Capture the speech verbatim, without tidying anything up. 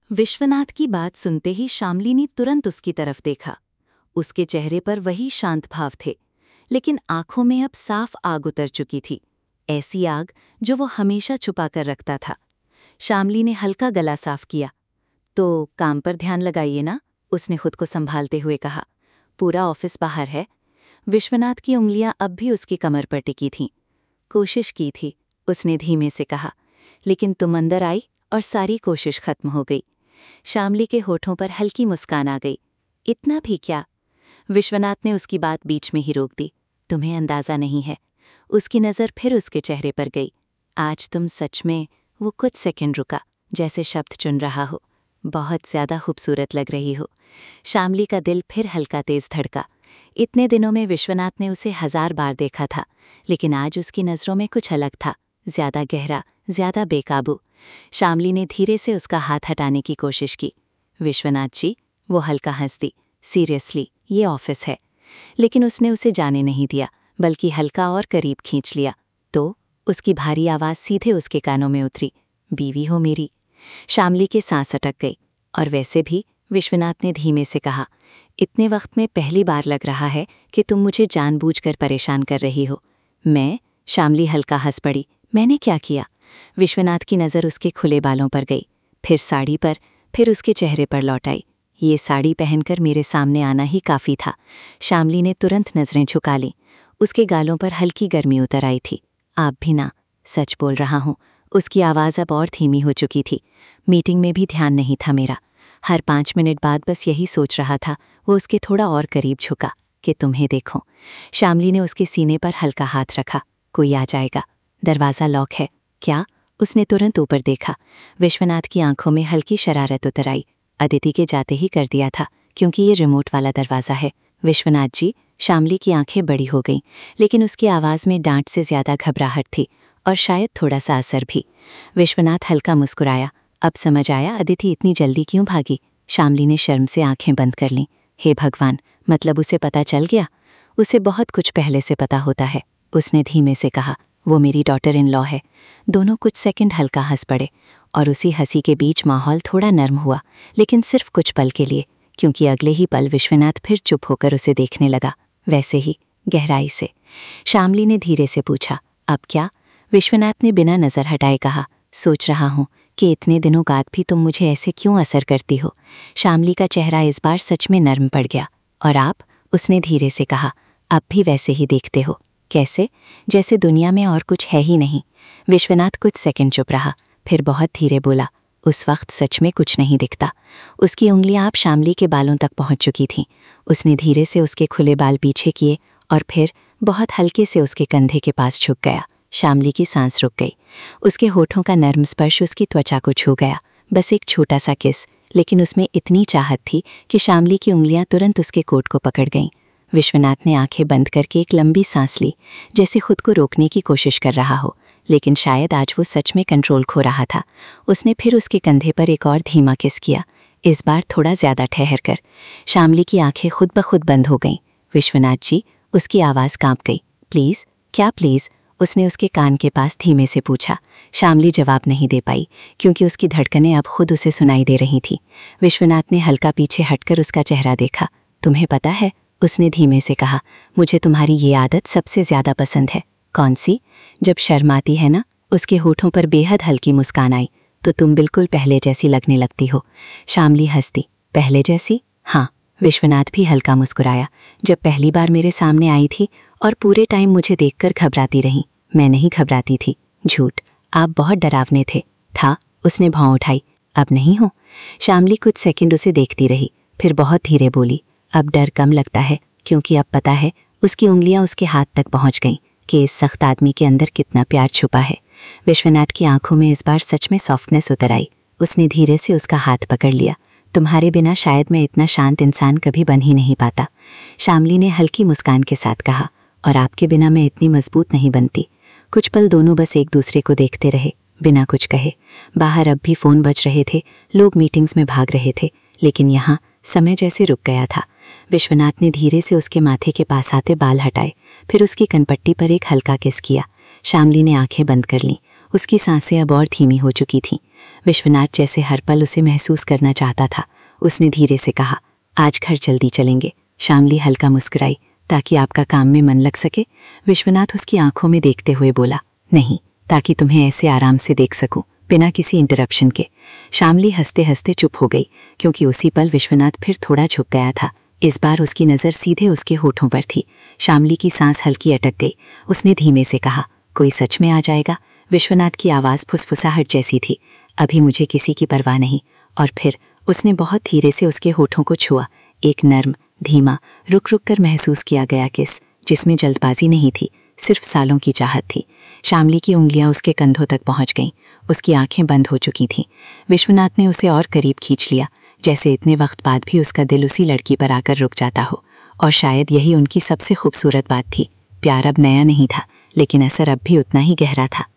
विश्वनाथ की बात सुनते ही शामली ने तुरंत उसकी तरफ देखा। उसके चेहरे पर वही शांत भाव थे, लेकिन आंखों में अब साफ आग उतर चुकी थी, ऐसी आग जो वो हमेशा छुपा कर रखता था। शामली ने हल्का गला साफ किया। तो काम पर ध्यान लगाइए ना, उसने खुद को संभालते हुए कहा। पूरा ऑफिस बाहर है। विश्वनाथ की उंगलियां अब भी उसकी कमर पर टिकी थीं। कोशिश की थी, उसने धीमे से कहा, लेकिन तुम अंदर आई और सारी कोशिश खत्म हो गई। शामली के होठों पर हल्की मुस्कान आ गई। इतना भी क्या? विश्वनाथ ने उसकी बात बीच में ही रोक दी। तुम्हें अंदाजा नहीं है। उसकी नज़र फिर उसके चेहरे पर गई। आज तुम सच में, वो कुछ सेकंड रुका, जैसे शब्द चुन रहा हो, बहुत ज्यादा खूबसूरत लग रही हो। शामली का दिल फिर हल्का तेज धड़का। इतने दिनों में विश्वनाथ ने उसे हजार बार देखा था, लेकिन आज उसकी नज़रों में कुछ अलग था, ज्यादा गहरा, ज्यादा बेकाबू। शामली ने धीरे से उसका हाथ हटाने की कोशिश की। विश्वनाथ जी, वो हल्का हंस दी। सीरियसली, ये ऑफिस है। लेकिन उसने उसे जाने नहीं दिया, बल्कि हल्का और करीब खींच लिया। तो उसकी भारी आवाज़ सीधे उसके कानों में उतरी। बीवी हो मेरी। शामली के सांस अटक गई। और वैसे भी, विश्वनाथ ने धीमे से कहा, इतने वक्त में पहली बार लग रहा है कि तुम मुझे जानबूझकर परेशान कर रही हो। मैं? शामली हल्का हंस पड़ी। मैंने क्या किया? विश्वनाथ की नज़र उसके खुले बालों पर गई, फिर साड़ी पर, फिर उसके चेहरे पर लौट आई। ये साड़ी पहनकर मेरे सामने आना ही काफ़ी था। शामली ने तुरंत नज़रें झुका लीं। उसके गालों पर हल्की गर्मी उतर आई थी। आप भी ना, सच बोल रहा हूँ। उसकी आवाज़ अब और धीमी हो चुकी थी। मीटिंग में भी ध्यान नहीं था मेरा। हर पाँच मिनट बाद बस यही सोच रहा था। वो उसके थोड़ा और करीब झुका कि तुम्हें देखो। शामली ने उसके सीने पर हल्का हाथ रखा। कोई आ जाएगा। दरवाज़ा लॉक है क्या? उसने तुरंत ऊपर देखा। विश्वनाथ की आंखों में हल्की शरारत उतर आई। अदिति के जाते ही कर दिया था, क्योंकि ये रिमोट वाला दरवाज़ा है। विश्वनाथ जी, शामली की आंखें बड़ी हो गईं, लेकिन उसकी आवाज़ में डांट से ज़्यादा घबराहट थी, और शायद थोड़ा सा असर भी। विश्वनाथ हल्का मुस्कुराया। अब समझ आया अदिति इतनी जल्दी क्यों भागी। शामली ने शर्म से आंखें बंद कर लीं। हे भगवान, मतलब उसे पता चल गया? उसे बहुत कुछ पहले से पता होता है, उसने धीमे से कहा। वो मेरी डॉटर इन लॉ है। दोनों कुछ सेकंड हल्का हंस पड़े, और उसी हंसी के बीच माहौल थोड़ा नर्म हुआ, लेकिन सिर्फ कुछ पल के लिए, क्योंकि अगले ही पल विश्वनाथ फिर चुप होकर उसे देखने लगा, वैसे ही गहराई से। शामली ने धीरे से पूछा, अब क्या? विश्वनाथ ने बिना नज़र हटाए कहा, सोच रहा हूँ कि इतने दिनों बाद भी तुम मुझे ऐसे क्यों असर करती हो। शामली का चेहरा इस बार सच में नर्म पड़ गया। और आप? उसने धीरे से कहा, अब भी वैसे ही देखते हो। कैसे? जैसे दुनिया में और कुछ है ही नहीं। विश्वनाथ कुछ सेकंड चुप रहा, फिर बहुत धीरे बोला, उस वक्त सच में कुछ नहीं दिखता। उसकी उंगलियां आप शामली के बालों तक पहुंच चुकी थीं। उसने धीरे से उसके खुले बाल पीछे किए, और फिर बहुत हल्के से उसके कंधे के पास झुक गया। शामली की सांस रुक गई। उसके होठों का नर्म स्पर्श उसकी त्वचा को छू गया। बस एक छोटा सा किस, लेकिन उसमें इतनी चाहत थी कि शामली की उंगलियां तुरंत उसके कोट को पकड़ गईं। विश्वनाथ ने आंखें बंद करके एक लंबी सांस ली, जैसे खुद को रोकने की कोशिश कर रहा हो, लेकिन शायद आज वो सच में कंट्रोल खो रहा था। उसने फिर उसके कंधे पर एक और धीमा किस किया, इस बार थोड़ा ज्यादा ठहर कर। शामली की आंखें खुद ब खुद बंद हो गईं। विश्वनाथ जी, उसकी आवाज़ कांप गई। प्लीज़? क्या प्लीज़? उसने उसके कान के पास धीमे से पूछा। शामली जवाब नहीं दे पाई, क्योंकि उसकी धड़कनें अब खुद उसे सुनाई दे रही थी। विश्वनाथ ने हल्का पीछे हटकर उसका चेहरा देखा। तुम्हें पता है, उसने धीमे से कहा, मुझे तुम्हारी ये आदत सबसे ज़्यादा पसंद है। कौन सी? जब शर्म आती है ना। उसके होठों पर बेहद हल्की मुस्कान आई। तो तुम बिल्कुल पहले जैसी लगने लगती हो। शामली हंसती। पहले जैसी? हाँ। विश्वनाथ भी हल्का मुस्कुराया। जब पहली बार मेरे सामने आई थी और पूरे टाइम मुझे देखकर घबराती रही। मैं नहीं घबराती थी। झूठ। आप बहुत डरावने थे। था? उसने भौं उठाई। अब नहीं हो। शामली कुछ सेकंड उसे देखती रही, फिर बहुत धीरे बोली, अब डर कम लगता है, क्योंकि अब पता है। उसकी उंगलियां उसके हाथ तक पहुंच गईं कि इस सख्त आदमी के अंदर कितना प्यार छुपा है। विश्वनाथ की आंखों में इस बार सच में सॉफ्टनेस उतर आई। उसने धीरे से उसका हाथ पकड़ लिया। तुम्हारे बिना शायद मैं इतना शांत इंसान कभी बन ही नहीं पाता। शामली ने हल्की मुस्कान के साथ कहा, और आपके बिना मैं इतनी मजबूत नहीं बनती। कुछ पल दोनों बस एक दूसरे को देखते रहे, बिना कुछ कहे। बाहर अब भी फ़ोन बज रहे थे, लोग मीटिंग्स में भाग रहे थे, लेकिन यहाँ समय जैसे रुक गया था। विश्वनाथ ने धीरे से उसके माथे के पास आते बाल हटाए, फिर उसकी कनपट्टी पर एक हल्का किस किया। शामली ने आंखें बंद कर लीं। उसकी सांसें अब और धीमी हो चुकी थीं। विश्वनाथ जैसे हर पल उसे महसूस करना चाहता था। उसने धीरे से कहा, आज घर जल्दी चलेंगे। शामली हल्का मुस्कुराई, ताकि आपका काम में मन लग सके। विश्वनाथ उसकी आंखों में देखते हुए बोला, नहीं, ताकि तुम्हें ऐसे आराम से देख सकूं, बिना किसी इंटरप्शन के। शामली हंसते हंसते चुप हो गई, क्योंकि उसी पल विश्वनाथ फिर थोड़ा झुक गया था। इस बार उसकी नज़र सीधे उसके होठों पर थी। शामली की सांस हल्की अटक गई। उसने धीमे से कहा, कोई सच में आ जाएगा? विश्वनाथ की आवाज़ फुसफुसाहट जैसी थी, अभी मुझे किसी की परवाह नहीं। और फिर उसने बहुत धीरे से उसके होठों को छुआ, एक नर्म, धीमा, रुक रुक कर महसूस किया गया किस, जिसमें जल्दबाजी नहीं थी, सिर्फ सालों की चाहत थी। शामली की उंगलियां उसके कंधों तक पहुंच गईं, उसकी आंखें बंद हो चुकी थीं। विश्वनाथ ने उसे और करीब खींच लिया, जैसे इतने वक्त बाद भी उसका दिल उसी लड़की पर आकर रुक जाता हो। और शायद यही उनकी सबसे खूबसूरत बात थी। प्यार अब नया नहीं था, लेकिन असर अब भी उतना ही गहरा था।